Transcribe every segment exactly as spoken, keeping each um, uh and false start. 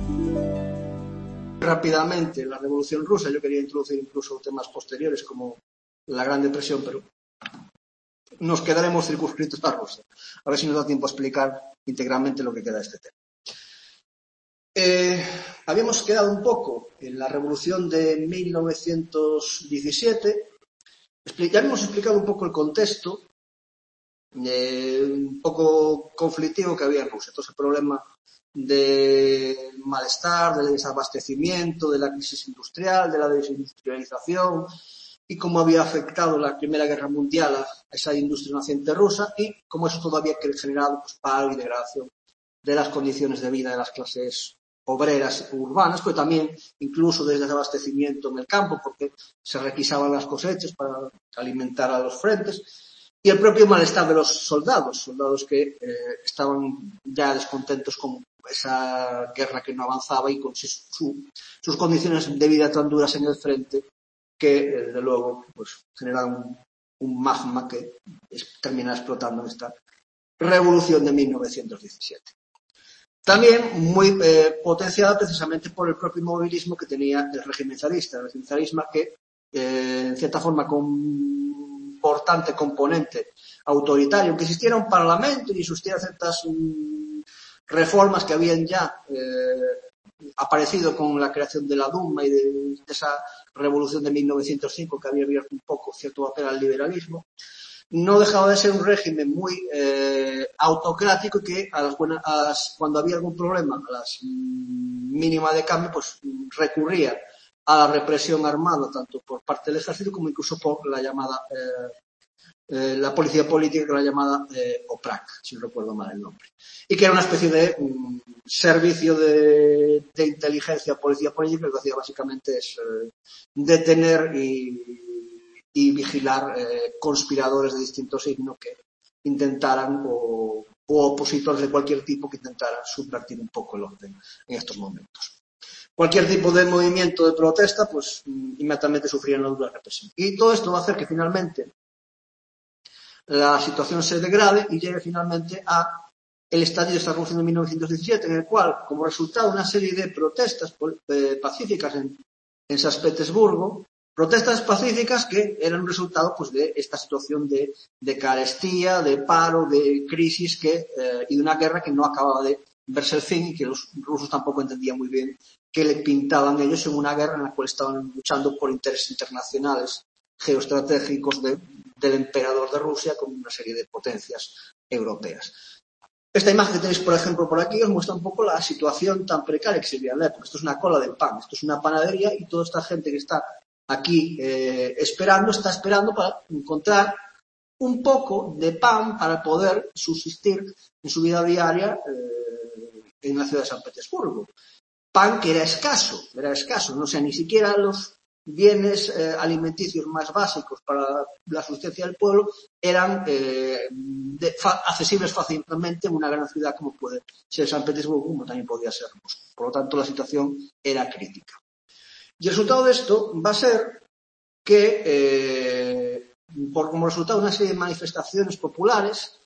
Rápidamente, la Revolución Rusa, yo quería introducir incluso temas posteriores como la Gran Depresión, pero nos quedaremos circunscritos a Rusia. A ver si nos da tiempo a explicar integralmente lo que queda de este tema. Eh, habíamos quedado un poco en la Revolución de mil novecientos diecisiete. Ya habíamos explicado un poco el contexto eh, un poco conflictivo que había en Rusia. Todo ese problema de malestar, del desabastecimiento, de la crisis industrial, de la desindustrialización y cómo había afectado la Primera Guerra Mundial a esa industria naciente rusa y cómo eso todo había generado pues, paro y degradación de las condiciones de vida de las clases obreras urbanas, pero también incluso desde desabastecimiento en el campo, porque se requisaban las cosechas para alimentar a los frentes, y el propio malestar de los soldados, soldados que eh, estaban ya descontentos con esa guerra que no avanzaba y con su, su, sus condiciones de vida tan duras en el frente que, desde luego, pues generaron un, un magma que es, termina explotando en esta revolución de mil novecientos diecisiete. También muy eh, potenciada precisamente por el propio inmovilismo que tenía el régimen zarista, el régimen zarista que, eh, en cierta forma, con un importante componente autoritario, aunque existiera un parlamento y existieran ciertas um, reformas que habían ya eh, aparecido con la creación de la Duma y de, de esa revolución de mil novecientos cinco que había abierto un poco cierto papel al liberalismo, no dejaba de ser un régimen muy eh, autocrático que a las buenas, a las, cuando había algún problema, a las mínimas de cambio, pues recurría a la represión armada, tanto por parte del ejército como incluso por la llamada, eh, eh, la policía política, que era la llamada eh, O P R A C, si no recuerdo mal el nombre. Y que era una especie de um, servicio de, de inteligencia, policía política, que lo que hacía básicamente es eh, detener y y vigilar eh, conspiradores de distinto signo que intentaran, o, o opositores de cualquier tipo que intentaran subvertir un poco el orden en estos momentos. Cualquier tipo de movimiento de protesta, pues inmediatamente sufrían la dura represión. Y todo esto va a hacer que finalmente la situación se degrade y llegue finalmente a el estallido de esta revolución de mil novecientos diecisiete, en el cual, como resultado de una serie de protestas eh, pacíficas en, en San Petersburgo, protestas pacíficas que eran un resultado pues, de esta situación de, de carestía, de paro, de crisis que, eh, y de una guerra que no acababa de verse el fin y que los rusos tampoco entendían muy bien qué le pintaban ellos en una guerra en la cual estaban luchando por intereses internacionales geoestratégicos de, del emperador de Rusia con una serie de potencias europeas. Esta imagen que tenéis, por ejemplo, por aquí os muestra un poco la situación tan precaria que se vivía en la época. Esto es una cola de pan, esto es una panadería y toda esta gente que está aquí eh, esperando, está esperando para encontrar un poco de pan para poder subsistir en su vida diaria eh, en la ciudad de San Petersburgo. Pan que era escaso, era escaso, no sé, ni siquiera los bienes eh, alimenticios más básicos para la subsistencia del pueblo eran eh, de, fa, accesibles fácilmente en una gran ciudad como puede ser San Petersburgo, como también podía ser Moscú. Por lo tanto, la situación era crítica. Y el resultado de esto va a ser que, eh, por como resultado de una serie de manifestaciones populares,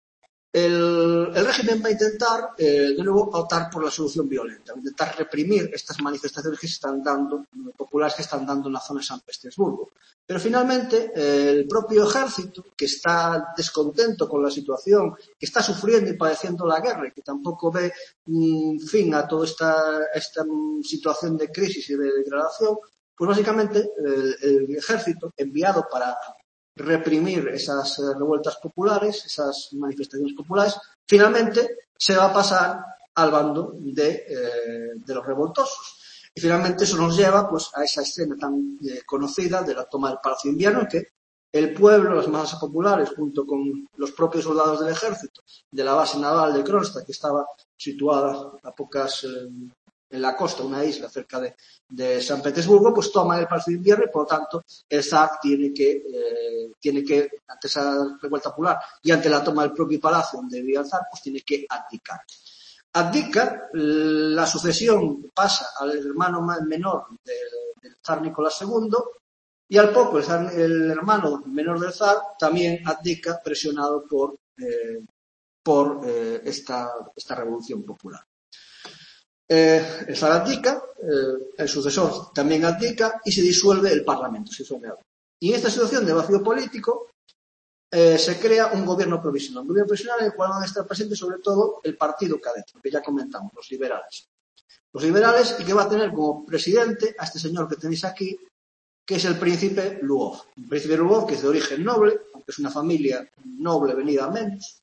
el, el régimen va a intentar, eh, de nuevo, optar por la solución violenta, intentar reprimir estas manifestaciones que se están dando, populares que están dando en la zona de San Petersburgo. Pero finalmente, eh, el propio ejército, que está descontento con la situación, que está sufriendo y padeciendo la guerra y que tampoco ve mm, fin a toda esta, esta mm, situación de crisis y de degradación, pues básicamente el, el ejército enviado para reprimir esas eh, revueltas populares, esas manifestaciones populares, finalmente se va a pasar al bando de, eh, de los revoltosos. Y finalmente eso nos lleva pues, a esa escena tan eh, conocida de la toma del Palacio de Invierno, en que el pueblo, las masas populares, junto con los propios soldados del ejército, de la base naval de Kronstadt, que estaba situada a pocas... Eh, en la costa, una isla cerca de, de San Petersburgo, pues toman el Palacio de Invierno y, por lo tanto, el zar tiene que, eh, tiene que, ante esa revuelta popular y ante la toma del propio palacio donde vivía el zar, pues tiene que abdicar. Abdica, la sucesión pasa al hermano menor del, del zar Nicolás segundo y al poco el, zar, el hermano menor del zar también abdica presionado por, eh, por eh, esta, esta revolución popular. Eh, el zar abdica, eh, el sucesor también abdica y se disuelve el Parlamento. Se disuelve. Y en esta situación de vacío político eh, se crea un gobierno provisional. Un gobierno provisional en el cual van a estar presentes sobre todo el partido cadete, que ya comentamos, los liberales. Los liberales y que va a tener como presidente a este señor que tenéis aquí, que es el príncipe Lvov. El príncipe Lvov, que es de origen noble, aunque es una familia noble venida a menos,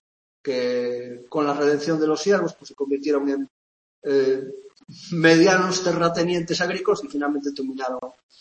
que con la redención de los siervos pues, se convirtieron en eh, medianos terratenientes agrícolas y finalmente terminaron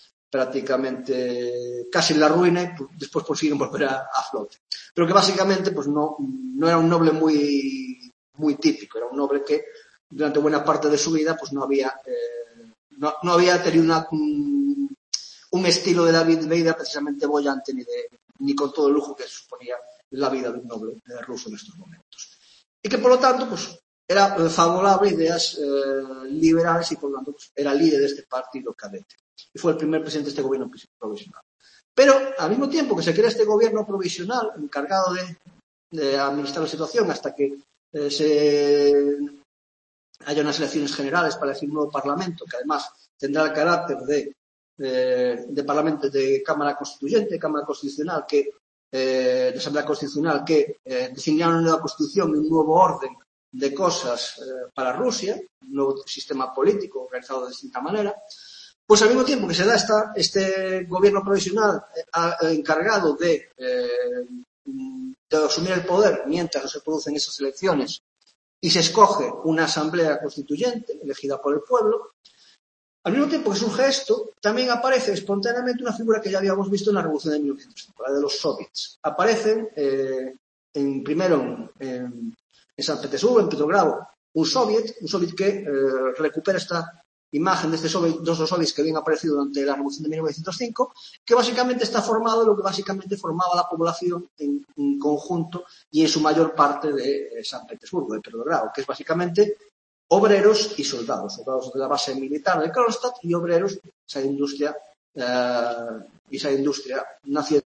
prácticamente casi en la ruina y pues, después consiguen volver a, a flote. Pero que básicamente pues no, no era un noble muy, muy típico, era un noble que durante buena parte de su vida pues no había, eh, no, no había tenido una, un, un estilo de la vida precisamente bollante ni, de, ni con todo el lujo que suponía la vida de un noble eh, ruso en estos momentos. Y que por lo tanto pues era eh, favorable a ideas eh, liberales y por lo tanto pues, era líder de este partido cadete. Y fue el primer presidente de este gobierno provisional. Pero al mismo tiempo que se crea este gobierno provisional encargado de, de administrar la situación hasta que eh, se haya unas elecciones generales para elegir un nuevo parlamento que además tendrá el carácter de, de, de parlamento de Cámara Constituyente, Cámara Constitucional que eh, de Asamblea Constitucional que eh, definirá una nueva constitución y un nuevo orden de cosas eh, para Rusia, un nuevo sistema político organizado de distinta manera. Pues al mismo tiempo que se da esta, este gobierno provisional eh, a, encargado de, eh, de asumir el poder mientras no se producen esas elecciones y se escoge una asamblea constituyente elegida por el pueblo, al mismo tiempo que surge esto, también aparece espontáneamente una figura que ya habíamos visto en la Revolución de mil novecientos cinco, la de los soviets. Aparecen, eh, en, primero en, en, en San Petersburgo, en Petrogrado, un soviet, un soviet que eh, recupera esta imagen de este soviet, dos dos soviets que habían aparecido durante la Revolución de mil novecientos cinco, que básicamente está formado de lo que básicamente formaba la población en, en conjunto y en su mayor parte de San Petersburgo, de Petrogrado, que es básicamente obreros y soldados, soldados de la base militar de Kronstadt y obreros, esa industria, eh, esa industria nacional,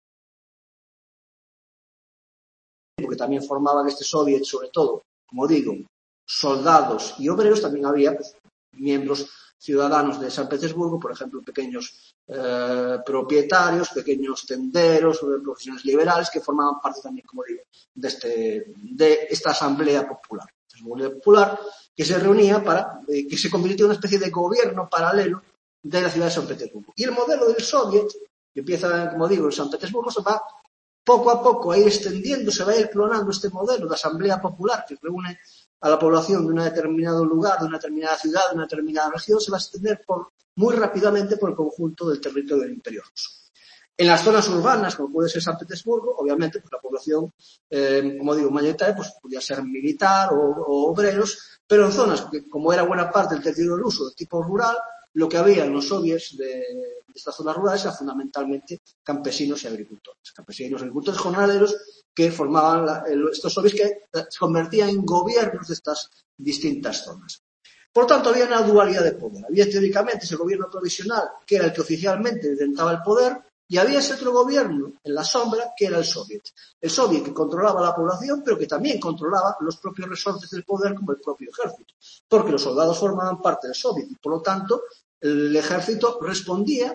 porque también formaban este soviet, sobre todo, como digo, soldados y obreros, también había pues, miembros ciudadanos de San Petersburgo, por ejemplo, pequeños eh, propietarios, pequeños tenderos, profesiones liberales, que formaban parte también, como digo, de, este, de esta asamblea popular. Esta asamblea popular que se reunía para eh, que se convirtiera en una especie de gobierno paralelo de la ciudad de San Petersburgo. Y el modelo del soviet, que empieza, como digo, en San Petersburgo, se va poco a poco a ir extendiendo, se va a ir clonando este modelo de asamblea popular que reúne a la población de un determinado lugar, de una determinada ciudad, de una determinada región, se va a extender por, muy rápidamente por el conjunto del territorio del Imperio Ruso. En las zonas urbanas, como puede ser San Petersburgo, obviamente pues la población, eh, como digo, mayoritaria, pues podía ser militar o, o obreros, pero en zonas que, como era buena parte del territorio ruso de tipo rural, lo que había en los soviets de, de estas zonas rurales era fundamentalmente campesinos y agricultores. Campesinos, agricultores, jornaleros que formaban la, el, estos soviets que se convertían en gobiernos de estas distintas zonas. Por lo tanto, había una dualidad de poder. Había teóricamente ese gobierno provisional, que era el que oficialmente detentaba el poder, y había ese otro gobierno en la sombra, que era el soviet. El soviet que controlaba la población, pero que también controlaba los propios resortes del poder, como el propio ejército. Porque los soldados formaban parte del soviet, y por lo tanto, el ejército respondía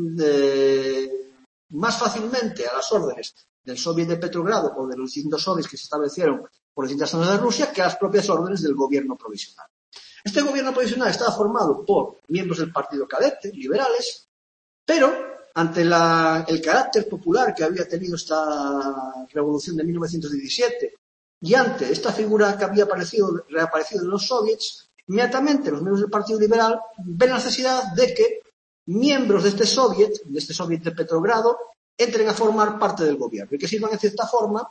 de, más fácilmente a las órdenes del soviet de Petrogrado o de los distintos soviets que se establecieron por distintas zonas de Rusia que a las propias órdenes del gobierno provisional. Este gobierno provisional estaba formado por miembros del partido cadete, liberales, pero ante la, el carácter popular que había tenido esta revolución de mil novecientos diecisiete y ante esta figura que había aparecido, reaparecido en los soviets, inmediatamente los miembros del Partido Liberal ven la necesidad de que miembros de este soviet, de este soviet de Petrogrado, entren a formar parte del gobierno y que sirvan en cierta forma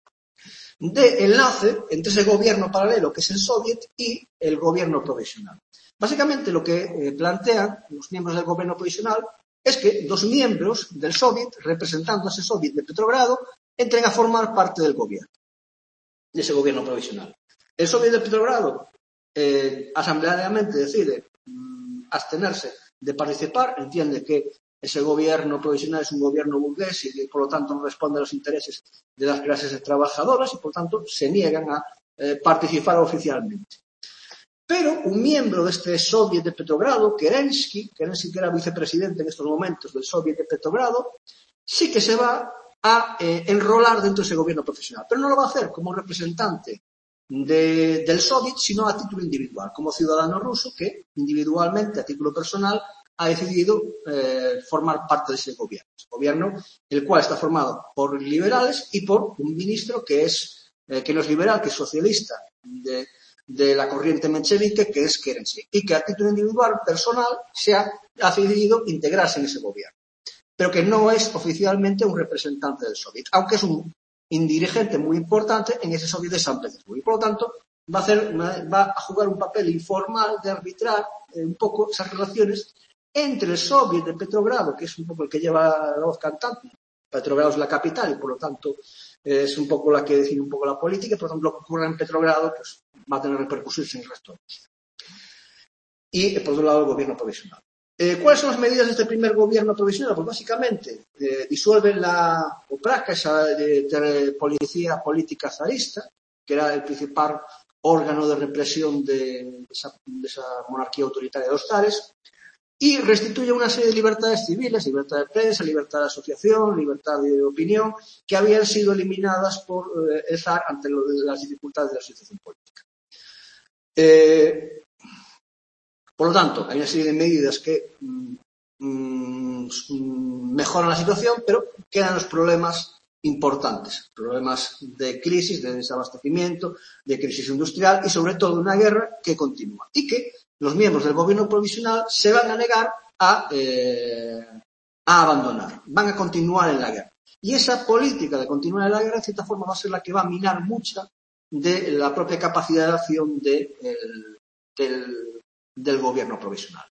de enlace entre ese gobierno paralelo que es el soviet y el gobierno provisional. Básicamente lo que eh, plantean los miembros del gobierno provisional es que dos miembros del soviet, representando a ese soviet de Petrogrado, entren a formar parte del gobierno, de ese gobierno provisional. El soviet de Petrogrado eh, asambleariamente decide mmm, abstenerse de participar, entiende que ese gobierno provisional es un gobierno burgués y que por lo tanto no responde a los intereses de las clases trabajadoras y por lo tanto se niegan a eh, participar oficialmente. Pero un miembro de este Soviet de Petrogrado, Kerensky, Kerensky que era vicepresidente en estos momentos del Soviet de Petrogrado, sí que se va a eh, enrolar dentro de ese gobierno profesional. Pero no lo va a hacer como representante de, del Soviet, sino a título individual, como ciudadano ruso que individualmente, a título personal, ha decidido eh, formar parte de ese gobierno. Ese gobierno, el cual está formado por liberales y por un ministro que es eh, que no es liberal, que es socialista de, de la corriente menchevique, que es Kerensky, y que a título individual, personal, se ha, ha decidido integrarse en ese gobierno, pero que no es oficialmente un representante del Soviet, aunque es un indirigente muy importante en ese Soviet de San Petersburgo. Y por lo tanto, va a, hacer, va a jugar un papel informal de arbitrar eh, un poco esas relaciones entre el Soviet de Petrogrado, que es un poco el que lleva la voz cantante. Petrogrado es la capital y por lo tanto eh, es un poco la que decide un poco la política, y por ejemplo lo que ocurre en Petrogrado pues, va a tener repercusiones en el resto de Rusia. Y por otro lado el gobierno provisional. Eh, ¿Cuáles son las medidas de este primer gobierno provisional? Pues básicamente eh, disuelven la OPRACA, esa de, de policía política zarista, que era el principal órgano de represión de, de, esa, de esa monarquía autoritaria de los zares, y restituye una serie de libertades civiles, libertad de prensa, libertad de asociación, libertad de opinión, que habían sido eliminadas por eh, el zar ante lo de las dificultades de la situación política. Eh, por lo tanto, hay una serie de medidas que mm, mejoran la situación, pero quedan los problemas importantes, problemas de crisis, de desabastecimiento, de crisis industrial y sobre todo una guerra que continúa y que los miembros del gobierno provisional se van a negar a, eh, a abandonar, van a continuar en la guerra. Y esa política de continuar en la guerra, en cierta forma, va a ser la que va a minar mucha de la propia capacidad de acción de, el, del, del gobierno provisional.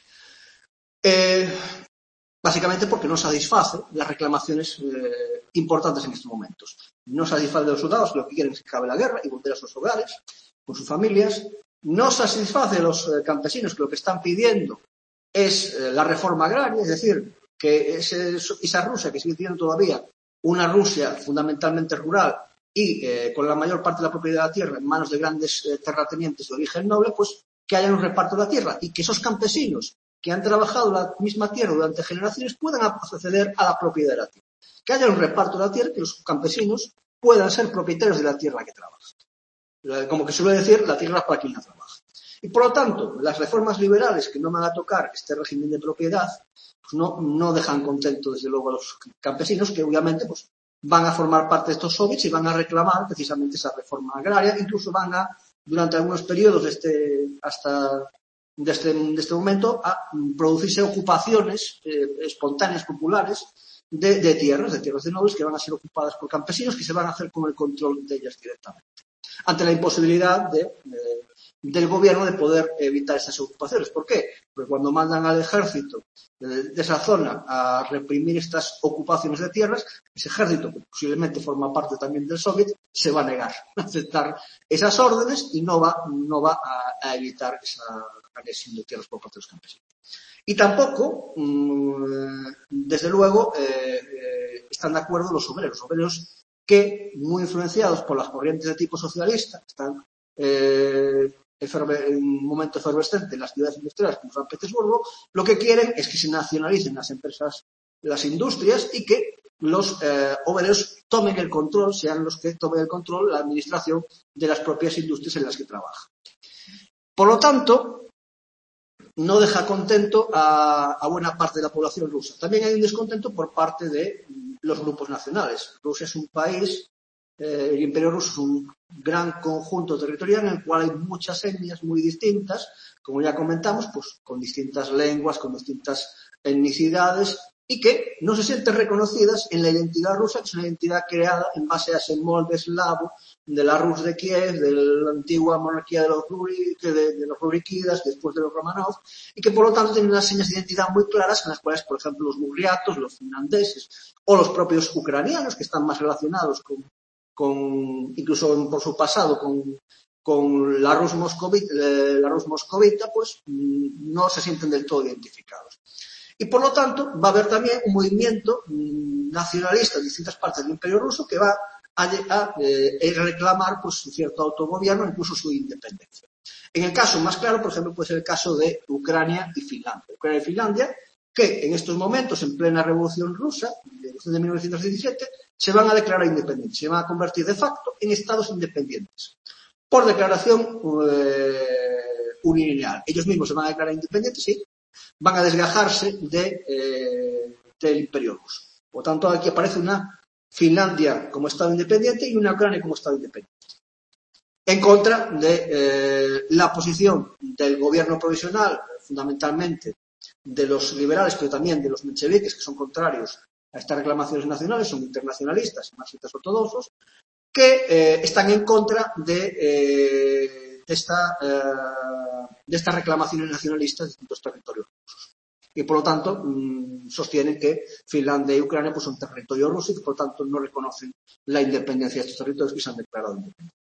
Eh, básicamente porque no satisface las reclamaciones eh, importantes en estos momentos. No satisface a los soldados que lo que quieren es que acabe la guerra y volver a sus hogares, con sus familias. No satisface a los eh, campesinos que lo que están pidiendo es eh, la reforma agraria, es decir, que ese, esa Rusia que sigue siendo todavía una Rusia fundamentalmente rural y eh, con la mayor parte de la propiedad de la tierra en manos de grandes eh, terratenientes de origen noble, pues que haya un reparto de la tierra y que esos campesinos que han trabajado la misma tierra durante generaciones puedan acceder a la propiedad de la tierra. Que haya un reparto de la tierra, que los campesinos puedan ser propietarios de la tierra que trabajan. Como que suele decir, la tierra es para quien la trabaja. Y por lo tanto, las reformas liberales que no van a tocar este régimen de propiedad, pues no, no dejan contento desde luego a los campesinos, que obviamente pues, van a formar parte de estos soviets y van a reclamar precisamente esa reforma agraria, incluso van a, durante algunos periodos de este, hasta de este, de este momento, a producirse ocupaciones eh, espontáneas populares de, de tierras, de tierras de nobles que van a ser ocupadas por campesinos que se van a hacer con el control de ellas directamente. Ante la imposibilidad de, de, del gobierno de poder evitar esas ocupaciones. ¿Por qué? Porque cuando mandan al ejército de, de esa zona a reprimir estas ocupaciones de tierras, ese ejército, que posiblemente forma parte también del Soviet, se va a negar a aceptar esas órdenes y no va, no va a, a evitar esa agresión de tierras por parte de los campesinos. Y tampoco, mmm, desde luego, eh, eh, están de acuerdo los obreros. Los obreros que, muy influenciados por las corrientes de tipo socialista, están eh, en un momento efervescente en las ciudades industriales como San Petersburgo, lo que quieren es que se nacionalicen las empresas, las industrias y que los eh, obreros tomen el control, sean los que tomen el control, la administración de las propias industrias en las que trabajan. Por lo tanto, no deja contento a, a buena parte de la población rusa. También hay un descontento por parte de los grupos nacionales. Rusia es un país, eh, el Imperio Ruso es un gran conjunto territorial en el cual hay muchas etnias muy distintas, como ya comentamos, pues con distintas lenguas, con distintas etnicidades y que no se sienten reconocidas en la identidad rusa, que es una identidad creada en base a ese molde eslavo de la Rus de Kiev, de la antigua monarquía de los, Ruri, de, de los Rurikidas, después de los Romanov, y que por lo tanto tienen unas señas de identidad muy claras en las cuales, por ejemplo, los burriatos, los finlandeses o los propios ucranianos, que están más relacionados con, con incluso por su pasado, con, con la Rus moscovita, eh, la Rus moscovita, pues no se sienten del todo identificados. Y por lo tanto va a haber también un movimiento mmm, nacionalista en distintas partes del Imperio Ruso que va a, a eh, reclamar pues su cierto autogobierno, incluso su independencia. En el caso más claro, por ejemplo, puede ser el caso de Ucrania y Finlandia. Ucrania y Finlandia, que en estos momentos, en plena revolución rusa, de mil novecientos diecisiete, se van a declarar independientes, se van a convertir de facto en estados independientes, por declaración eh, unilateral. Ellos mismos se van a declarar independientes y van a desgajarse de, eh, del imperio ruso. Por tanto, aquí aparece una Finlandia como estado independiente y una Ucrania como estado independiente, en contra de eh, la posición del gobierno provisional, fundamentalmente de los liberales, pero también de los mencheviques, que son contrarios a estas reclamaciones nacionales, son internacionalistas y marxistas ortodoxos, que eh, están en contra de, eh, de, esta, eh, de estas reclamaciones nacionalistas de distintos territorios rusos. Y por lo tanto, mmm, sostienen que Finlandia y Ucrania pues, son territorios rusos y que por lo tanto no reconocen la independencia de estos territorios que se han declarado independientes.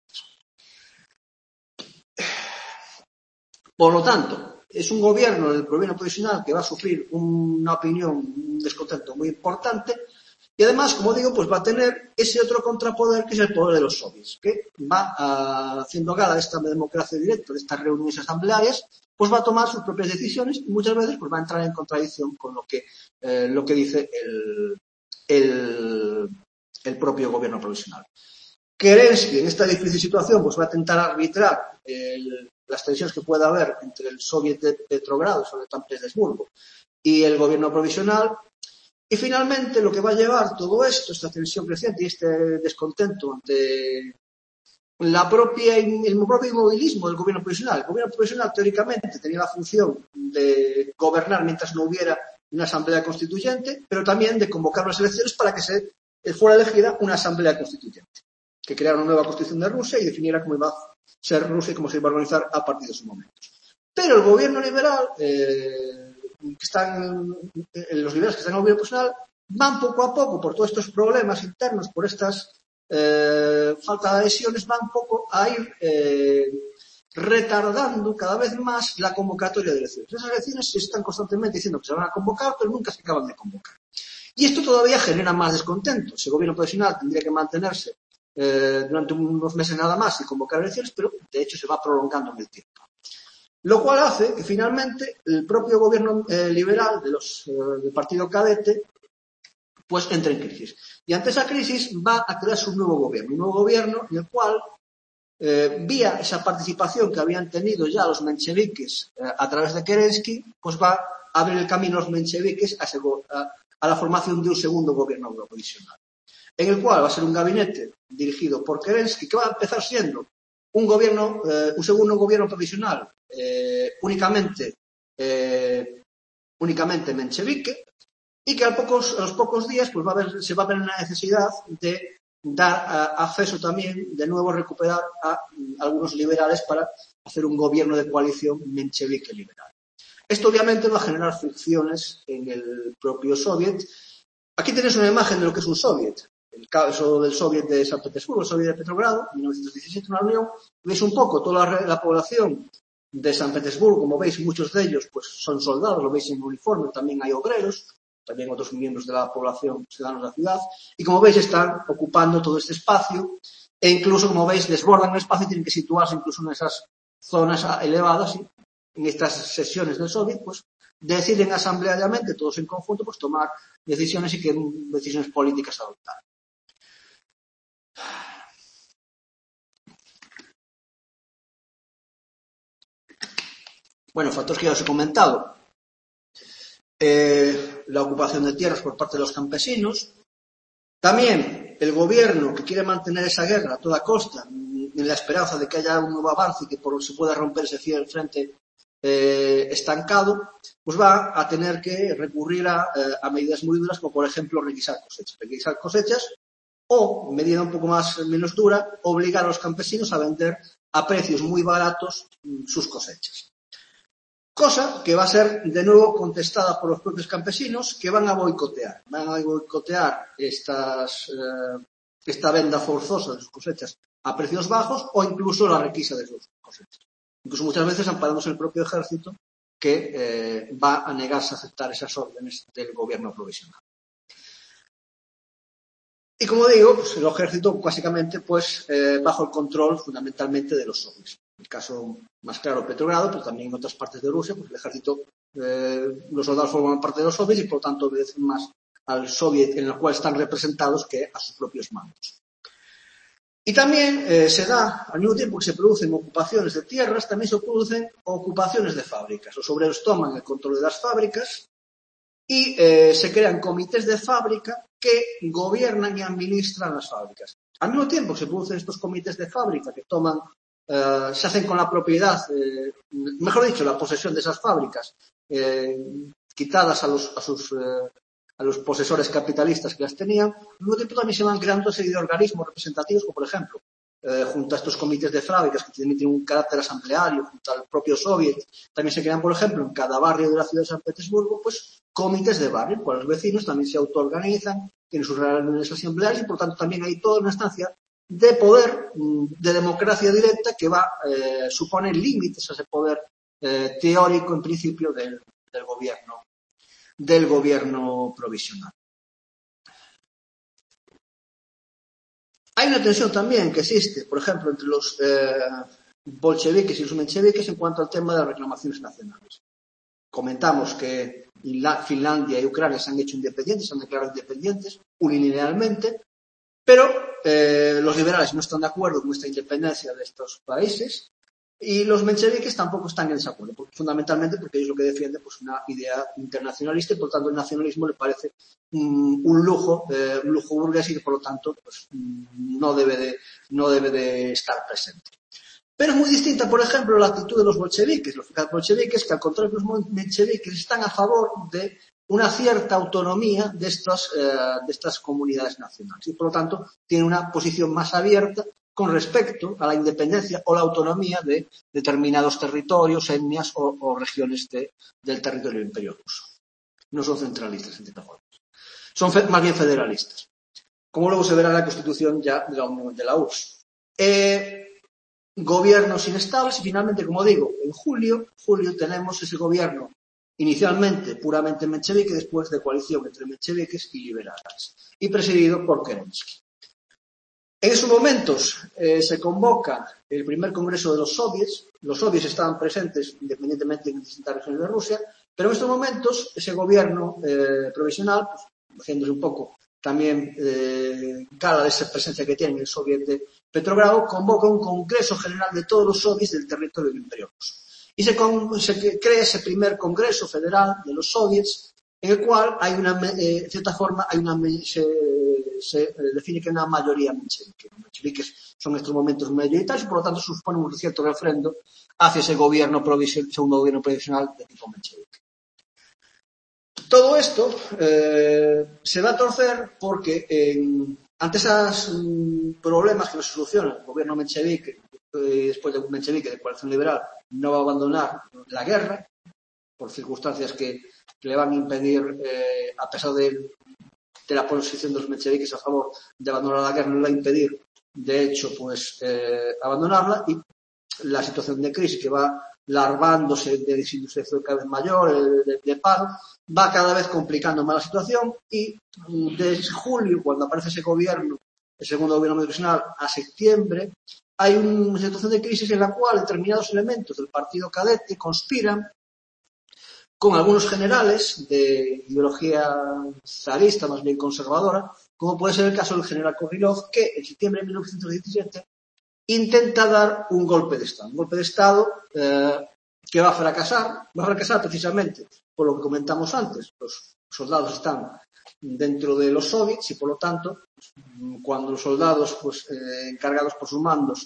Por lo tanto, es un gobierno del gobierno provisional que va a sufrir una opinión, un descontento muy importante y además, como digo, pues va a tener ese otro contrapoder que es el poder de los soviets, que va a, haciendo gala de esta democracia directa, de estas reuniones asamblearias, pues va a tomar sus propias decisiones y muchas veces pues va a entrar en contradicción con lo que, eh, lo que dice el, el, el propio gobierno provisional. Kerensky, en esta difícil situación, pues va a intentar arbitrar el, las tensiones que pueda haber entre el Soviet de Petrogrado, sobre San Petersburgo, y el gobierno provisional. Y finalmente lo que va a llevar todo esto, esta tensión creciente y este descontento ante la propia, el propio inmovilismo del gobierno provisional. El gobierno provisional teóricamente tenía la función de gobernar mientras no hubiera una asamblea constituyente, pero también de convocar unas elecciones para que se fuera elegida una asamblea constituyente, que creara una nueva constitución de Rusia y definiera cómo iba a ser Rusia y cómo se iba a organizar a partir de esos momentos. Pero el gobierno liberal, eh, que están, los liberales que están en el gobierno provisional, van poco a poco, por todos estos problemas internos, por estas eh, falta de adhesiones, van poco a ir eh, retardando cada vez más la convocatoria de elecciones. Esas elecciones se están constantemente diciendo que se van a convocar, pero nunca se acaban de convocar. Y esto todavía genera más descontento. Ese gobierno provisional tendría que mantenerse eh, durante unos meses nada más y convocar elecciones, pero de hecho se va prolongando en el tiempo. Lo cual hace que finalmente el propio gobierno eh, liberal de los, eh, del partido cadete pues entre en crisis. Y ante esa crisis va a crearse un nuevo gobierno, un nuevo gobierno en el cual, eh, vía esa participación que habían tenido ya los mencheviques eh, a través de Kerensky, pues va a abrir el camino a los mencheviques a, a, a la formación de un segundo gobierno provisional, en el cual va a ser un gabinete dirigido por Kerensky, que va a empezar siendo un gobierno, eh, un segundo gobierno provisional eh, únicamente, eh, únicamente menchevique, y que a, pocos, a los pocos días pues va a haber, se va a ver la necesidad de dar a, acceso también, de nuevo recuperar a, a algunos liberales para hacer un gobierno de coalición menchevique liberal. Esto obviamente va a generar fricciones en el propio soviet. Aquí tenéis una imagen de lo que es un soviet. El caso del soviet de San Petersburgo, el soviet de Petrogrado, mil novecientos diecisiete, una reunión. Veis un poco toda la, la población de San Petersburgo, como veis, muchos de ellos pues son soldados, lo veis en uniforme, también hay obreros, también otros miembros de la población ciudadanos de la ciudad, y como veis están ocupando todo este espacio, e incluso, como veis, desbordan el espacio y tienen que situarse incluso en esas zonas elevadas, y en estas sesiones del soviet, pues deciden asambleariamente, todos en conjunto, pues tomar decisiones y que decisiones políticas adoptar. Bueno, factores que ya os he comentado. Eh, la ocupación de tierras por parte de los campesinos. También el gobierno que quiere mantener esa guerra a toda costa, en la esperanza de que haya un nuevo avance y que por, se pueda romper ese frente eh, estancado, pues va a tener que recurrir a, eh, a medidas muy duras, como por ejemplo requisar cosechas. Requisar cosechas o, medida un poco más menos dura, obligar a los campesinos a vender a precios muy baratos sus cosechas. Cosa que va a ser de nuevo contestada por los propios campesinos, que van a boicotear. Van a boicotear estas, eh, esta venta forzosa de sus cosechas a precios bajos o incluso la requisa de sus cosechas. Incluso muchas veces amparándose el propio ejército que eh, va a negarse a aceptar esas órdenes del gobierno provisional. Y como digo, pues el ejército básicamente pues eh, bajo el control fundamentalmente de los soviets. el caso más claro Petrogrado, pero también en otras partes de Rusia, pues el ejército, eh, los soldados forman parte de los soviets y por lo tanto obedecen más al soviet en el cual están representados que a sus propios mandos. Y también eh, se da, al mismo tiempo que se producen ocupaciones de tierras, también se producen ocupaciones de fábricas. Los obreros toman el control de las fábricas y eh, se crean comités de fábrica que gobiernan y administran las fábricas. Al mismo tiempo que se producen estos comités de fábrica que toman, eh, se hacen con la propiedad, eh, mejor dicho, la posesión de esas fábricas, eh, quitadas a los, a sus, eh, a los posesores capitalistas que las tenían. Al mismo tiempo también se van creando una serie de organismos representativos, como por ejemplo, eh, junto a estos comités de fábricas que tienen, tienen un carácter asambleario, junto al propio soviet, también se crean, por ejemplo, en cada barrio de la ciudad de San Petersburgo, pues comités de barrio, pues los vecinos también se autoorganizan, tienen sus reuniones asamblearias y por tanto también hay toda una instancia de poder, de democracia directa que va a eh, suponer límites a ese poder eh, teórico en principio del, del gobierno del gobierno provisional. Hay una tensión también que existe, por ejemplo, entre los eh, bolcheviques y los mencheviques en cuanto al tema de las reclamaciones nacionales. Comentamos que Finlandia y Ucrania se han hecho independientes, se han declarado independientes unilateralmente, pero eh, los liberales no están de acuerdo con esta independencia de estos países y los mencheviques tampoco están en desacuerdo, porque, fundamentalmente porque ellos lo que defienden pues una idea internacionalista y por lo tanto el nacionalismo le parece um, un lujo, eh, un lujo burgués y que por lo tanto pues, no debe de, no debe de estar presente. Pero es muy distinta, por ejemplo, la actitud de los bolcheviques. Los bolcheviques, que al contrario de los mencheviques, están a favor de una cierta autonomía de estas, eh, de estas comunidades nacionales y, por lo tanto, tienen una posición más abierta con respecto a la independencia o la autonomía de determinados territorios, etnias o, o regiones de, del territorio del Imperio Ruso. No son centralistas, en cierta forma. Son fe, más bien federalistas, como luego se verá en la Constitución ya de la Unión de la U R S S. Eh, Gobiernos inestables y finalmente, como digo, en julio, julio tenemos ese gobierno inicialmente puramente menchevique, después de coalición entre mencheviques y liberales, y presidido por Kerensky. En esos momentos eh, se convoca el primer congreso de los soviets. Los soviets estaban presentes independientemente en distintas regiones de Rusia, pero en estos momentos ese gobierno eh, provisional, pues, haciéndose un poco también eh, gala de esa presencia que tiene en el soviet de Petrogrado, convoca un congreso general de todos los soviets del territorio del Imperio Ruso. Y se, con, se crea ese primer congreso federal de los soviets, en el cual hay una, eh, de cierta forma, hay una, se, se define que hay una mayoría menchevique. Los mencheviques son en estos momentos mayoritarios y por lo tanto supone un cierto refrendo hacia ese gobierno provisional, segundo gobierno provisional de tipo menchevique. Todo esto eh, se va a torcer porque en, ante esos um, problemas que no se solucionan, el gobierno menchevique, eh, después de un menchevique de coalición liberal, no va a abandonar la guerra por circunstancias que, que le van a impedir, eh, a pesar de, de la posición de los mencheviques a favor de abandonar la guerra, no le va a impedir, de hecho, pues eh, abandonarla y la situación de crisis que va larvándose de desindustrialización cada vez mayor, de, de paro, va cada vez complicando más la situación y desde julio, cuando aparece ese gobierno, el segundo gobierno provisional, a septiembre, hay una situación de crisis en la cual determinados elementos del partido cadete conspiran con algunos generales de ideología zarista, más bien conservadora, como puede ser el caso del general Kornilov, que en septiembre de mil novecientos diecisiete intenta dar un golpe de Estado. Un golpe de Estado eh, que va a fracasar, va a fracasar precisamente por lo que comentamos antes. Los soldados están dentro de los soviets y por lo tanto, cuando los soldados pues, eh, encargados por sus mandos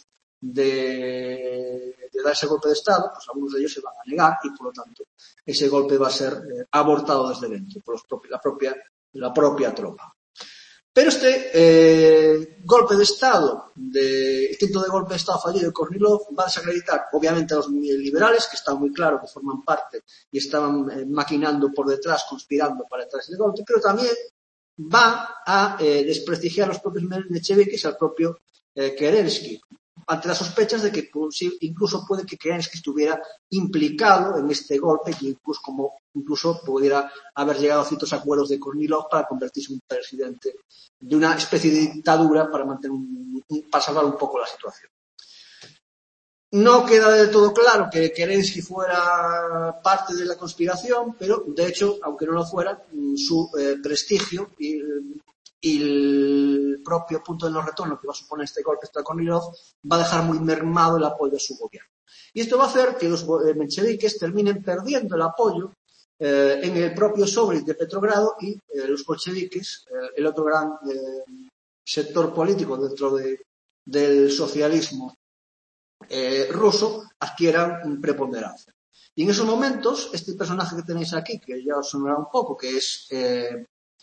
de, de dar ese golpe de Estado, pues algunos de ellos se van a negar y por lo tanto ese golpe va a ser eh, abortado desde dentro por los propios, la, propia, la propia tropa. Pero este eh, golpe de Estado, de, este intento de golpe de Estado fallido de Kornilov va a desacreditar obviamente a los liberales, que está muy claro que forman parte y estaban eh, maquinando por detrás, conspirando para detrás del golpe, pero también va a eh, desprestigiar a los propios mencheviques y al propio eh, Kerensky, ante las sospechas de que incluso puede que Kerensky estuviera implicado en este golpe y incluso, como, incluso pudiera haber llegado a ciertos acuerdos de Kornilov para convertirse en un presidente de una especie de dictadura para mantener un, para salvar un poco la situación. No queda del todo claro que Kerensky fuera parte de la conspiración, pero de hecho, aunque no lo fuera, su eh, prestigio y, y el propio punto de no retorno que va a suponer este golpe contra Kornilov va a dejar muy mermado el apoyo a su gobierno. Y esto va a hacer que los eh, mencheviques terminen perdiendo el apoyo eh, en el propio Soviet de Petrogrado y eh, los bolcheviques, eh, el otro gran eh, sector político dentro de, del socialismo Eh, ruso, adquieran preponderancia. Y en esos momentos, este personaje que tenéis aquí, que ya os sonará un poco, que es eh,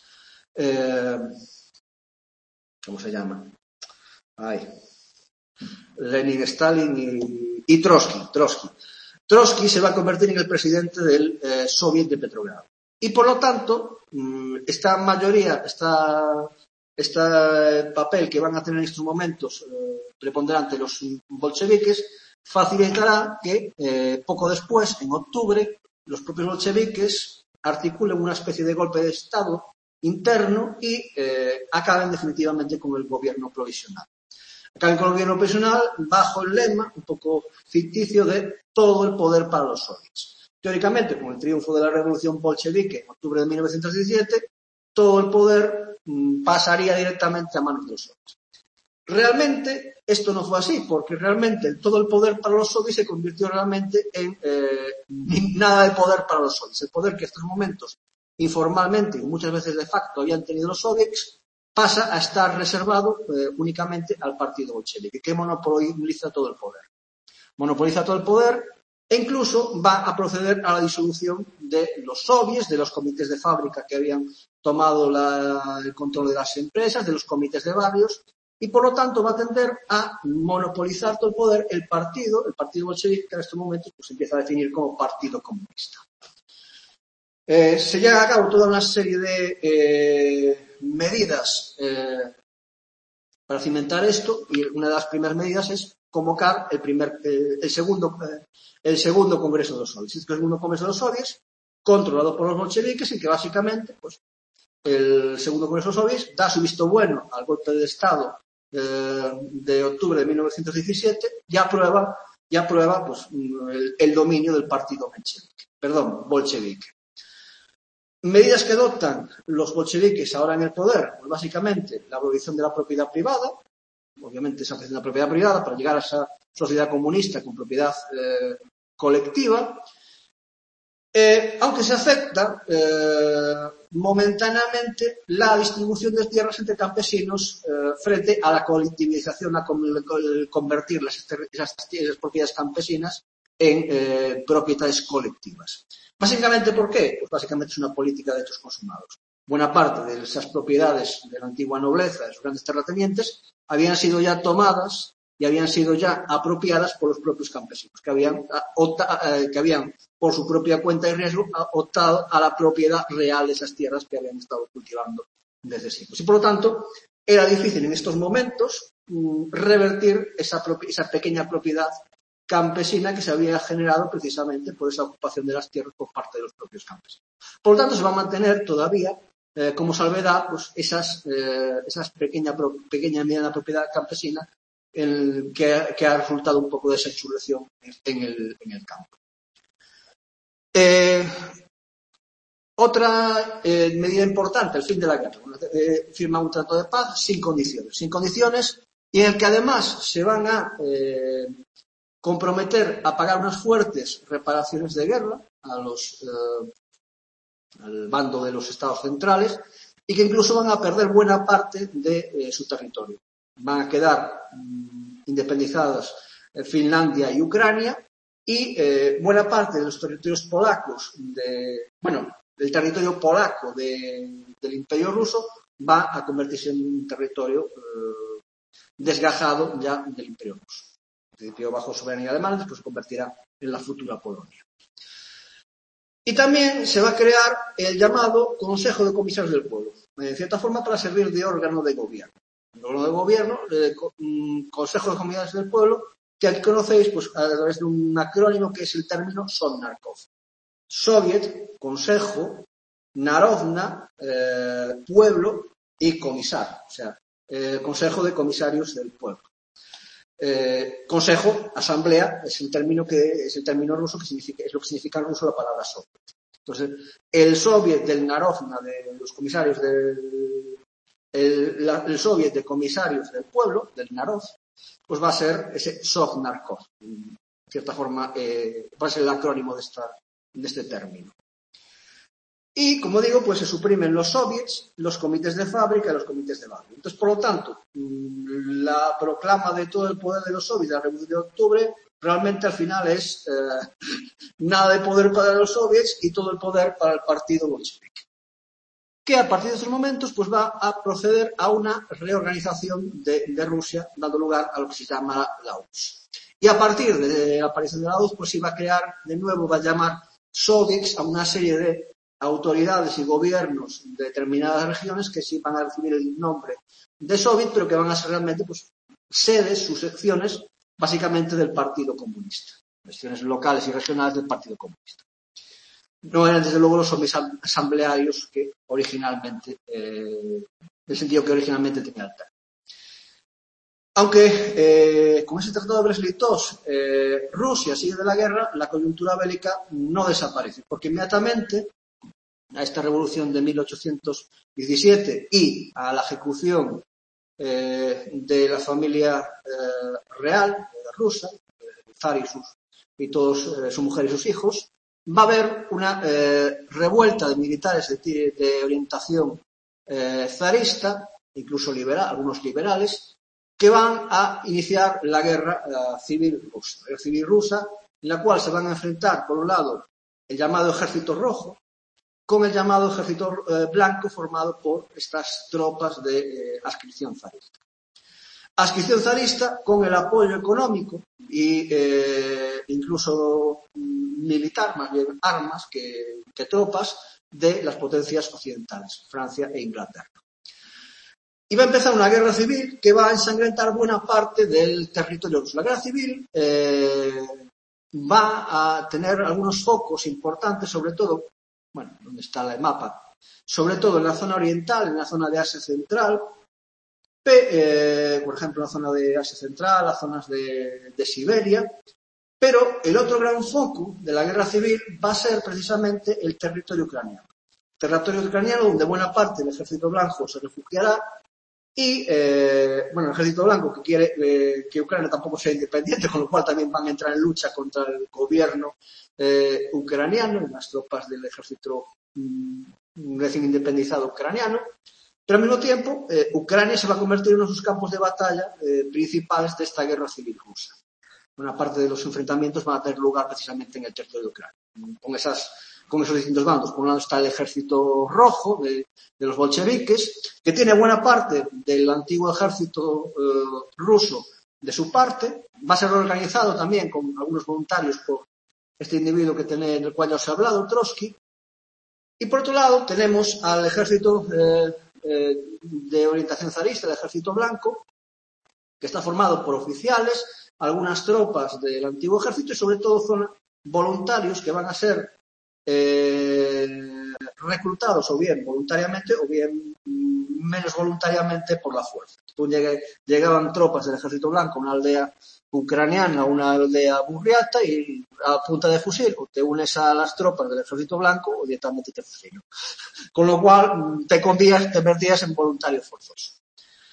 eh, ¿cómo se llama? Ay, Lenin, Stalin y, y Trotsky, Trotsky. Trotsky se va a convertir en el presidente del eh, Soviet de Petrogrado. Y por lo tanto, esta mayoría, esta este papel que van a tener en estos momentos eh, preponderante los bolcheviques facilitará que eh, poco después, en octubre, los propios bolcheviques articulen una especie de golpe de Estado interno y eh, acaben definitivamente con el gobierno provisional. Acaben con el gobierno provisional bajo el lema, un poco ficticio, de todo el poder para los soviets. Teóricamente, con el triunfo de la revolución bolchevique en octubre de mil novecientos diecisiete, todo el poder mmm, pasaría directamente a manos de los soviets. Realmente esto no fue así, porque realmente todo el poder para los soviets se convirtió realmente en eh, nada de poder para los soviets. El poder que en estos momentos informalmente y muchas veces de facto habían tenido los soviets pasa a estar reservado eh, únicamente al partido bolchevique, que monopoliza todo el poder. Monopoliza todo el poder e incluso va a proceder a la disolución de los soviets, de los comités de fábrica que habían tomado la, el control de las empresas, de los comités de barrios, y por lo tanto va a tender a monopolizar todo el poder el partido, el partido bolchevique, que en estos momentos pues, se empieza a definir como partido comunista. Eh, se lleva a cabo toda una serie de eh, medidas eh, para cimentar esto, y una de las primeras medidas es convocar el primer, eh, el segundo, eh, el segundo Congreso de los Soviets. El segundo Congreso de los Soviets, controlado por los bolcheviques, en que básicamente, pues, el segundo Congreso de los Soviets da su visto bueno al golpe de Estado eh, de octubre de mil novecientos diecisiete y aprueba, y aprueba pues, el, el dominio del partido menchevique, perdón, bolchevique. Medidas que adoptan los bolcheviques ahora en el poder, pues básicamente la abolición de la propiedad privada, obviamente esa de la propiedad privada para llegar a esa sociedad comunista con propiedad eh, colectiva, eh, aunque se acepta eh, momentáneamente la distribución de tierras entre campesinos eh, frente a la colectivización, a convertir las, esas, esas propiedades campesinas en eh, propiedades colectivas. Básicamente, ¿por qué? Pues básicamente es una política de hechos consumados. Buena parte de esas propiedades de la antigua nobleza, de los grandes terratenientes, habían sido ya tomadas y habían sido ya apropiadas por los propios campesinos, que habían, que habían por su propia cuenta y riesgo, optado a la propiedad real de esas tierras que habían estado cultivando desde siglos. Y por lo tanto, era difícil en estos momentos mmm, revertir esa, esa pequeña propiedad campesina que se había generado precisamente por esa ocupación de las tierras por parte de los propios campesinos. Por lo tanto, se va a mantener todavía eh, como salvedad pues, esas, eh, esas pequeña, pequeña mediana propiedad campesina el, que, que ha resultado un poco de esa enchulación en el, en el campo. Eh, otra eh, medida importante, el fin de la guerra. Eh, firma un trato de paz sin condiciones. Sin condiciones y en el que además se van a eh, comprometer a pagar unas fuertes reparaciones de guerra a los, eh, al bando de los estados centrales y que incluso van a perder buena parte de eh, su territorio. Van a quedar mmm, independizadas eh, Finlandia y Ucrania y eh, buena parte de los territorios polacos, de, bueno, del territorio polaco de, del Imperio Ruso va a convertirse en un territorio eh, desgajado ya del Imperio Ruso. El principio bajo soberanía alemana, después se convertirá en la futura Polonia. Y también se va a crear el llamado Consejo de Comisarios del Pueblo, en cierta forma para servir de órgano de gobierno. El órgano de gobierno, el Consejo de Comisarios del Pueblo, que aquí conocéis pues, a través de un acrónimo que es el término Sovnarkov. Soviet, Consejo, Narodna, eh, Pueblo y Comisario, o sea, el Consejo de Comisarios del Pueblo. Eh, consejo, asamblea, es un término que es el término ruso que significa, es lo que significa en ruso la palabra soviet. Entonces, el soviet del Narovna, de los comisarios del, el, la, el soviet de comisarios del pueblo, del Narov, pues va a ser ese Sovnarkov. En cierta forma, eh, va a ser el acrónimo de, esta, de este término. Y, como digo, pues se suprimen los soviets, los comités de fábrica y los comités de barrio. Entonces, por lo tanto, la proclama de todo el poder de los soviets de la Revolución de Octubre realmente al final es eh, nada de poder para los soviets y todo el poder para el partido bolchevique. Que a partir de estos momentos pues va a proceder a una reorganización de, de Rusia, dando lugar a lo que se llama la U R S S. Y a partir de la aparición de la U R S S, pues iba a crear, de nuevo, va a llamar soviets a una serie de autoridades y gobiernos de determinadas regiones que sí van a recibir el nombre de soviet, pero que van a ser realmente pues sedes, sus secciones, básicamente del Partido Comunista. Secciones locales y regionales del Partido Comunista. No eran, desde luego, los soviets asamblearios que originalmente, eh, el sentido que originalmente tenía el término. Aunque eh, con ese tratado de Brest-Litovsk eh, Rusia sigue de la guerra, la coyuntura bélica no desaparece, porque inmediatamente a esta revolución de mil ochocientos diecisiete y a la ejecución eh, de la familia eh, real eh, rusa, el zar y, sus, y todos, eh, su mujer y sus hijos, va a haber una eh, revuelta de militares de, de orientación eh, zarista, incluso liberal, algunos liberales, que van a iniciar la guerra eh, civil rusa, la guerra civil rusa, en la cual se van a enfrentar, por un lado, el llamado Ejército Rojo, con el llamado Ejército eh, Blanco, formado por estas tropas de eh, adscripción zarista. Adscripción zarista con el apoyo económico y eh, incluso militar, más bien armas que, que tropas, de las potencias occidentales, Francia e Inglaterra. Y va a empezar una guerra civil que va a ensangrentar buena parte del territorio ruso. La guerra civil eh, va a tener algunos focos importantes, sobre todo, bueno, donde está el mapa, sobre todo en la zona oriental, en la zona de Asia Central, eh, por ejemplo, en la zona de Asia Central, las zonas de, de Siberia, pero el otro gran foco de la guerra civil va a ser precisamente el territorio ucraniano. Territorio ucraniano donde buena parte del ejército blanco se refugiará y, eh, bueno, el ejército blanco que quiere eh, que Ucrania tampoco sea independiente, con lo cual también van a entrar en lucha contra el gobierno eh, ucraniano, las tropas del ejército mmm, recién independizado ucraniano, pero al mismo tiempo eh, Ucrania se va a convertir en uno de sus campos de batalla eh, principales de esta guerra civil rusa. Una parte de los enfrentamientos van a tener lugar precisamente en el territorio de Ucrania, con esas con esos distintos bandos. Por un lado está el ejército rojo de, de los bolcheviques, que tiene buena parte del antiguo ejército eh, ruso de su parte. Va a ser organizado también con algunos voluntarios por este individuo que tiene, del cual ya os he hablado, Trotsky. Y por otro lado tenemos al ejército eh, eh, de orientación zarista, el ejército blanco, que está formado por oficiales, algunas tropas del antiguo ejército y sobre todo son voluntarios que van a ser Eh, reclutados o bien voluntariamente o bien menos voluntariamente por la fuerza. Llegue, llegaban tropas del ejército blanco a una aldea ucraniana, una aldea burriata y a punta de fusil o te unes a las tropas del ejército blanco o directamente te fusilan. Con lo cual te convías, te convertías en voluntario forzoso.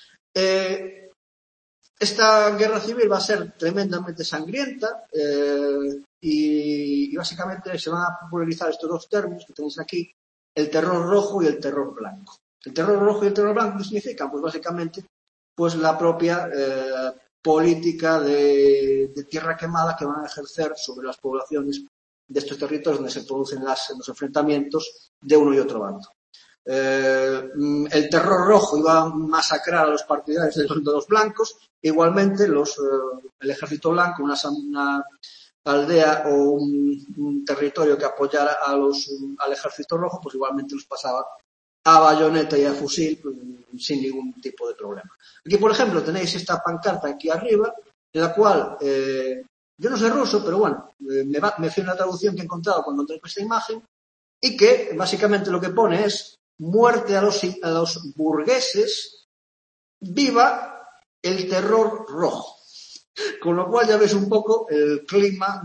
Eh, esta guerra civil va a ser tremendamente sangrienta eh, y, y básicamente se van a popularizar estos dos términos que tenéis aquí, el terror rojo y el terror blanco. El terror rojo y el terror blanco, ¿qué significan? Pues básicamente pues la propia eh, política de, de tierra quemada que van a ejercer sobre las poblaciones de estos territorios donde se producen las, los enfrentamientos de uno y otro bando. Eh, el terror rojo iba a masacrar a los partidarios de los, de los blancos. Igualmente, los, eh, el ejército blanco, una, una aldea o un, un territorio que apoyara a los, al ejército rojo, pues igualmente los pasaba a bayoneta y a fusil pues, sin ningún tipo de problema. Aquí, por ejemplo, tenéis esta pancarta aquí arriba, en la cual, eh, yo no sé ruso, pero bueno, eh, me, va, me fui a una traducción que he encontrado cuando encontré esta imagen, y que básicamente lo que pone es muerte a los, a los burgueses, viva el terror rojo. Con lo cual ya ves un poco el clima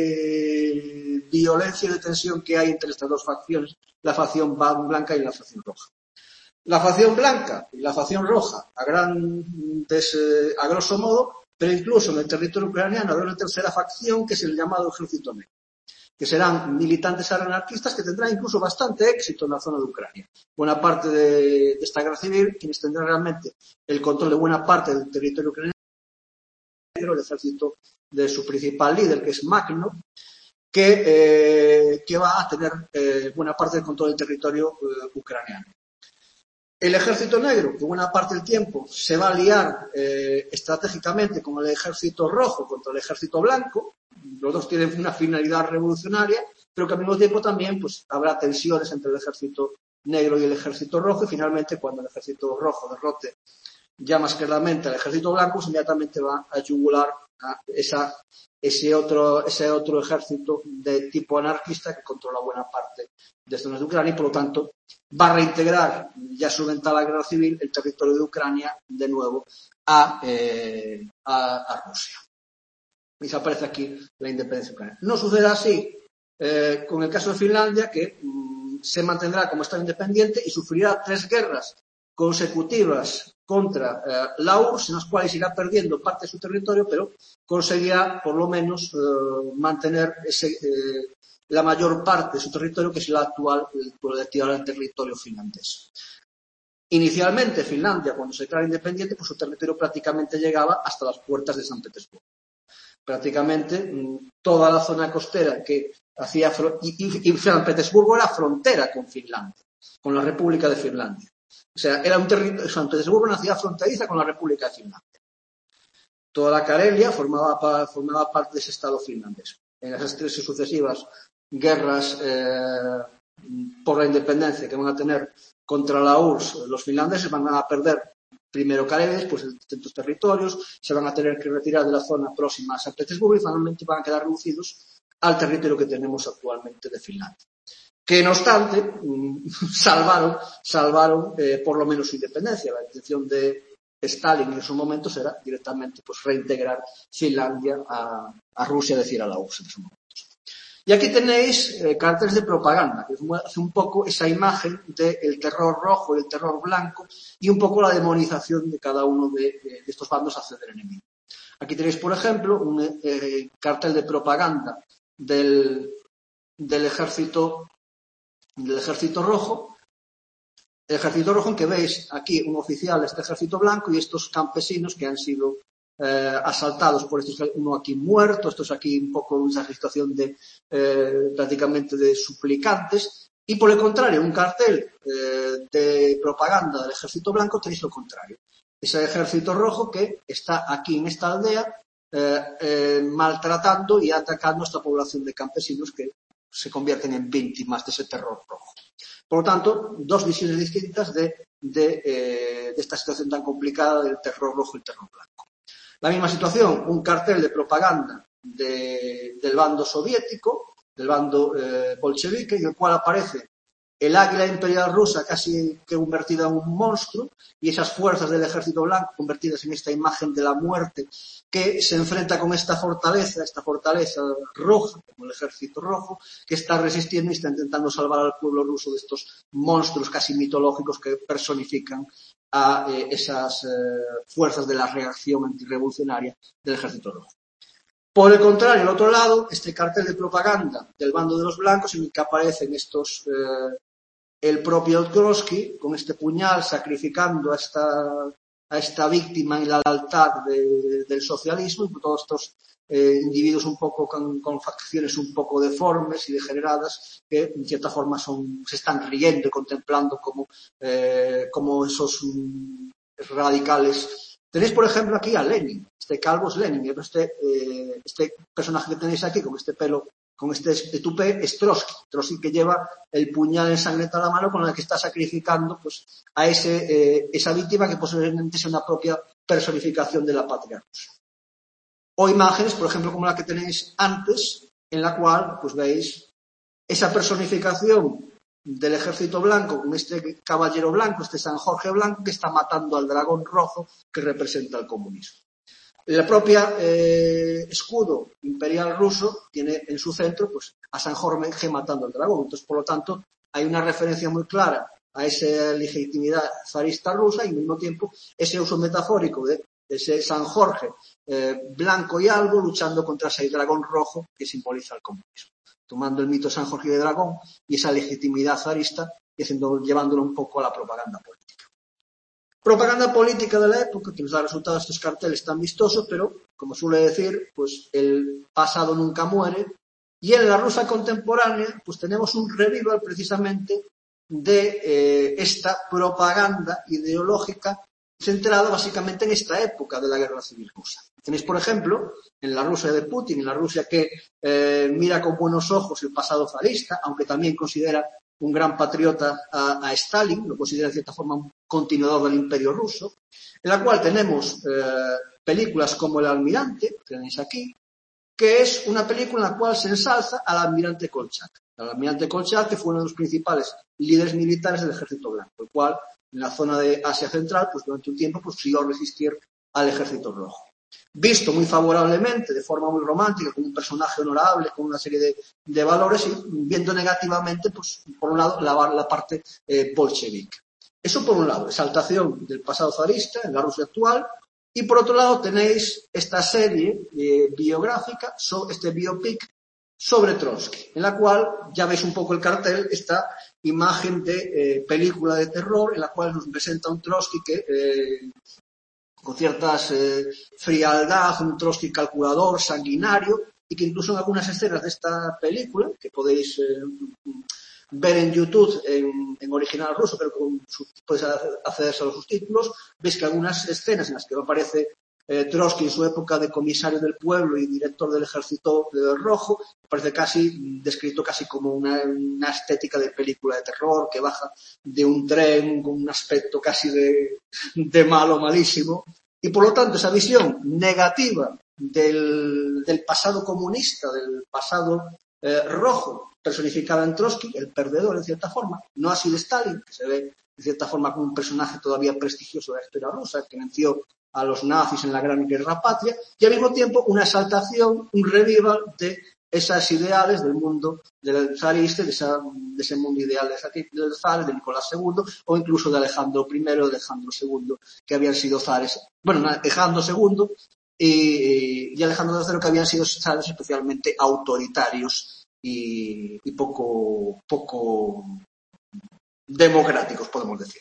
de violencia y de tensión que hay entre estas dos facciones, la facción blanca y la facción roja. La facción blanca y la facción roja, a, gran, a grosso modo, pero incluso en el territorio ucraniano habrá una tercera facción que es el llamado Ejército Negro, que serán militantes anarquistas que tendrán incluso bastante éxito en la zona de Ucrania. Buena parte de, de esta guerra civil, quienes tendrán realmente el control de buena parte del territorio ucraniano, el ejército de su principal líder, que es Makhno, que, eh, que va a tener eh, buena parte del control del territorio eh, ucraniano. El ejército negro, que buena parte del tiempo se va a aliar eh, estratégicamente con el ejército rojo contra el ejército blanco. Los dos tienen una finalidad revolucionaria, pero que al mismo tiempo también pues, habrá tensiones entre el ejército negro y el ejército rojo, y finalmente cuando el ejército rojo derrote ya más claramente al ejército blanco, pues inmediatamente va a yugular a esa, ese, otro, ese otro ejército de tipo anarquista que controla buena parte de zonas de Ucrania y, por lo tanto, va a reintegrar, ya solventada la guerra civil, el territorio de Ucrania de nuevo a, eh, a, a Rusia. Y se aparece aquí la independencia ucraniana. No sucederá así eh, con el caso de Finlandia, que mmm, se mantendrá como Estado independiente y sufrirá tres guerras consecutivas contra eh, la U R S S, en las cuales irá perdiendo parte de su territorio, pero conseguirá por lo menos eh, mantener ese, eh, la mayor parte de su territorio, que es el actual, el, el territorio finlandés. Inicialmente, Finlandia, cuando se declara independiente, pues su territorio prácticamente llegaba hasta las puertas de San Petersburgo. Prácticamente toda la zona costera que hacía, y, y, y San Petersburgo era frontera con Finlandia, con la República de Finlandia. O sea, era un territorio, San Petersburgo era una ciudad fronteriza con la República de Finlandia. Toda la Karelia formaba, formaba parte de ese estado finlandés. En esas tres sucesivas guerras eh, por la independencia que van a tener contra la U R S S, los finlandeses van a perder primero Karelia, después distintos territorios, se van a tener que retirar de la zona próxima a San Petersburgo y finalmente van a quedar reducidos al territorio que tenemos actualmente de Finlandia. Que no obstante, salvaron, salvaron eh, por lo menos su independencia. La intención de Stalin en esos momentos era directamente pues, reintegrar Finlandia a, a Rusia, es decir, a la U R S S en esos momentos. Y aquí tenéis eh, carteles de propaganda, que hace un poco esa imagen del terror rojo y el terror blanco y un poco la demonización de cada uno de, de, de estos bandos hacia el enemigo. Aquí tenéis, por ejemplo, un eh, cartel de propaganda del, del ejército del ejército rojo, el ejército rojo en que veis aquí un oficial de este ejército blanco y estos campesinos que han sido eh, asaltados por estos, uno aquí muerto, estos aquí un poco en esa situación de eh, prácticamente de suplicantes, y por el contrario, un cartel eh, de propaganda del ejército blanco tenéis lo contrario. Ese ejército rojo que está aquí en esta aldea eh, eh, maltratando y atacando a esta población de campesinos que se convierten en víctimas de ese terror rojo. Por lo tanto, dos visiones distintas de, de, eh, de esta situación tan complicada del terror rojo y el terror blanco. La misma situación, un cartel de propaganda de, del bando soviético, del bando eh, bolchevique, en el cual aparece el águila imperial rusa casi que convertida en un monstruo y esas fuerzas del ejército blanco convertidas en esta imagen de la muerte que se enfrenta con esta fortaleza, esta fortaleza roja, como el ejército rojo, que está resistiendo y está intentando salvar al pueblo ruso de estos monstruos casi mitológicos que personifican a eh, esas eh, fuerzas de la reacción antirrevolucionaria del ejército rojo. Por el contrario, al otro lado, este cartel de propaganda del bando de los blancos en el que aparecen estos, eh, el propio Trotsky con este puñal sacrificando a esta, a esta víctima en la lealtad de, del socialismo y todos estos eh, individuos un poco con, con facciones un poco deformes y degeneradas que en cierta forma son, se están riendo y contemplando como, eh, como esos um, radicales. Tenéis, por ejemplo, aquí a Lenin. Este calvo es Lenin. Este, eh, este personaje que tenéis aquí con este pelo, con este tupé, es Trotsky. Trotsky que lleva el puñal ensangrentado a la mano con el que está sacrificando pues, a ese, eh, esa víctima que posiblemente sea una propia personificación de la patria rusa. O imágenes, por ejemplo, como la que tenéis antes, en la cual pues veis esa personificación del ejército blanco con este caballero blanco, este San Jorge blanco que está matando al dragón rojo que representa el comunismo. El propio eh, escudo imperial ruso tiene en su centro pues, a San Jorge matando al dragón. Entonces, por lo tanto, hay una referencia muy clara a esa legitimidad zarista rusa y al mismo tiempo ese uso metafórico de ese San Jorge eh, blanco y albo luchando contra ese dragón rojo que simboliza el comunismo. Tomando el mito de San Jorge y de dragón y esa legitimidad zarista y haciendo, llevándolo un poco a la propaganda política. Propaganda política de la época que nos da resultados estos carteles tan vistosos, pero, como suele decir, pues el pasado nunca muere. Y en la Rusia contemporánea, pues tenemos un revival precisamente de eh, esta propaganda ideológica centrada básicamente en esta época de la guerra civil rusa. Tenéis, por ejemplo, en la Rusia de Putin, en la Rusia que eh, mira con buenos ojos el pasado zarista, aunque también considera un gran patriota a, a Stalin, lo considera de cierta forma un continuador del imperio ruso, en la cual tenemos eh, películas como El Almirante, que tenéis aquí, que es una película en la cual se ensalza al almirante Kolchak. El almirante Kolchak, que fue uno de los principales líderes militares del ejército blanco, el cual en la zona de Asia Central, pues durante un tiempo pues, consiguió resistir al ejército rojo. Visto muy favorablemente, de forma muy romántica, como un personaje honorable, con una serie de, de valores, y viendo negativamente, pues, por un lado, la, la parte eh, bolchevique. Eso por un lado, exaltación del pasado zarista en la Rusia actual, y por otro lado tenéis esta serie eh, biográfica, so, este biopic sobre Trotsky, en la cual, ya veis un poco el cartel, esta imagen de eh, película de terror, en la cual nos presenta un Trotsky que... Eh, con ciertas eh, frialdad, un Trotsky calculador, sanguinario, y que incluso en algunas escenas de esta película, que podéis eh, ver en YouTube en, en original ruso, pero con su, podéis acceder a los subtítulos, veis que algunas escenas en las que aparece eh, Trotsky en su época de comisario del pueblo y director del ejército del rojo, parece casi descrito casi como una, una estética de película de terror que baja de un tren con un aspecto casi de, de malo, malísimo. Y por lo tanto esa visión negativa del, del pasado comunista, del pasado eh, rojo, personificada en Trotsky, el perdedor en cierta forma, no así de Stalin, que se ve de cierta forma como un personaje todavía prestigioso de la historia rusa, que venció a los nazis en la Gran Guerra Patria, y al mismo tiempo una exaltación, un revival de esas ideales del mundo del zarista, de, esa, de ese mundo ideal del zar, de Nicolás segundo, o incluso de Alejandro primero o de Alejandro segundo, que habían sido zares, bueno, Alejandro segundo y, y Alejandro tercero, que habían sido zares especialmente autoritarios y, y poco, poco democráticos, podemos decir.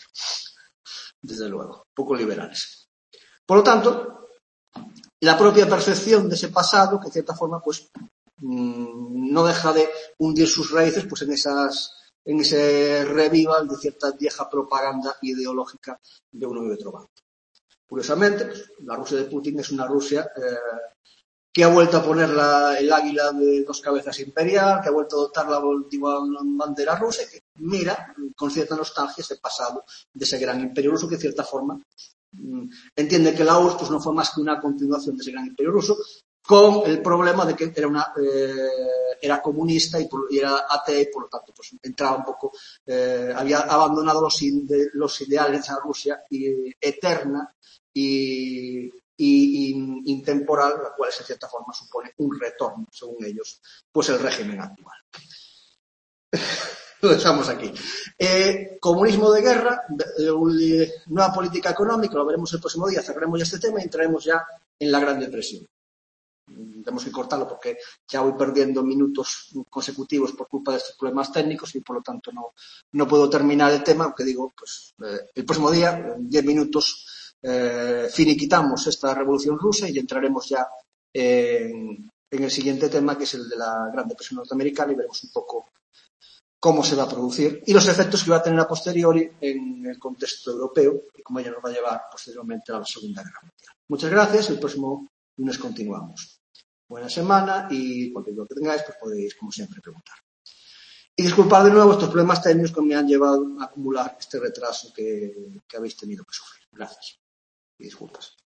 Desde luego, poco liberales. Por lo tanto, la propia percepción de ese pasado, que de cierta forma, pues, mmm, no deja de hundir sus raíces, pues, en esas, en ese revival de cierta vieja propaganda ideológica de uno y otro bando. Curiosamente, pues, la Rusia de Putin es una Rusia eh, que ha vuelto a poner la, el águila de dos cabezas imperial, que ha vuelto a adoptar la última bandera rusa y que mira con cierta nostalgia ese pasado de ese gran imperio ruso que de cierta forma entiende que la U R S S pues, no fue más que una continuación de ese gran imperio ruso, con el problema de que era, una, eh, era comunista y, por, y era atea y por lo tanto pues, entraba un poco, eh, había abandonado los, ide, los ideales de esa Rusia y, eterna y, y, y intemporal, la cual en cierta forma supone un retorno, según ellos, pues el régimen actual. Lo dejamos aquí. Eh, comunismo de guerra, eh, nueva política económica, lo veremos el próximo día, cerraremos ya este tema y entraremos ya en la Gran Depresión. Tenemos que cortarlo porque ya voy perdiendo minutos consecutivos por culpa de estos problemas técnicos y por lo tanto no, no puedo terminar el tema, aunque digo, pues eh, el próximo día, en diez minutos, eh, finiquitamos esta revolución rusa y entraremos ya en, en el siguiente tema, que es el de la Gran Depresión norteamericana, y veremos un poco cómo se va a producir y los efectos que va a tener a posteriori en el contexto europeo y cómo ella nos va a llevar posteriormente a la Segunda Guerra Mundial. Muchas gracias. El próximo lunes continuamos. Buena semana y cualquier cosa que tengáis, pues podéis, como siempre, preguntar. Y disculpad de nuevo estos problemas técnicos que me han llevado a acumular este retraso que, que habéis tenido que sufrir. Gracias y disculpas.